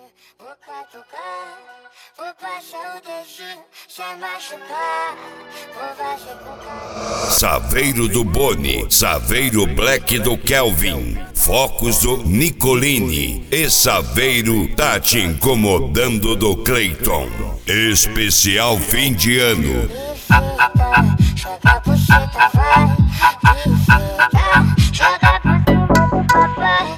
Vou catucar, vou passar o dedinho sem machucar. Vou fazer com calma. Saveiro do Boni, Saveiro Black do Kelvin, Focus do Nicolini e Saveiro tá te incomodando do Clayton. Especial fim de ano. Joga a buceta, vai. Joga papai.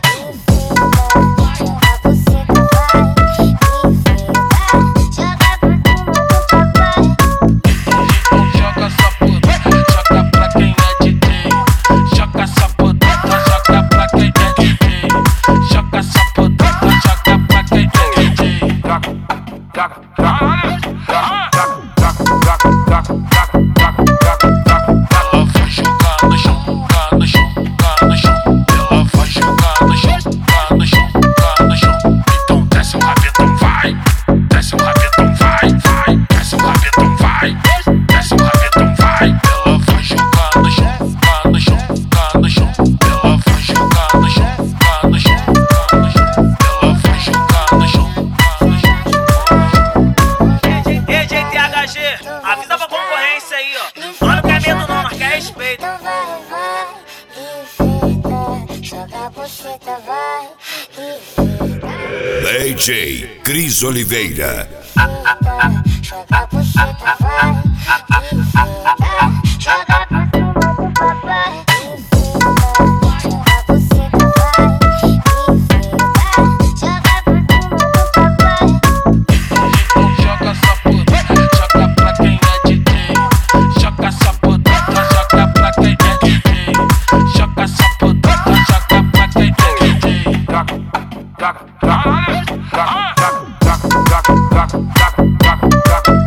Avisa pra concorrência aí, ó. Olha o caminho não, mas quer respeito. Então vai, enfeita. Joga a buceta, vai, enfeita. DJ Cris Oliveira. Joga a buceta, vai, enfeita. Joga papai. Joga